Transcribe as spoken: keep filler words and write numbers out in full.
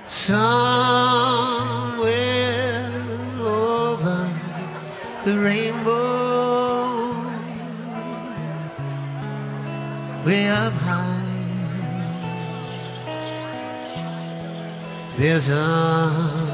Somewhere over the rainbow, way up high, there's a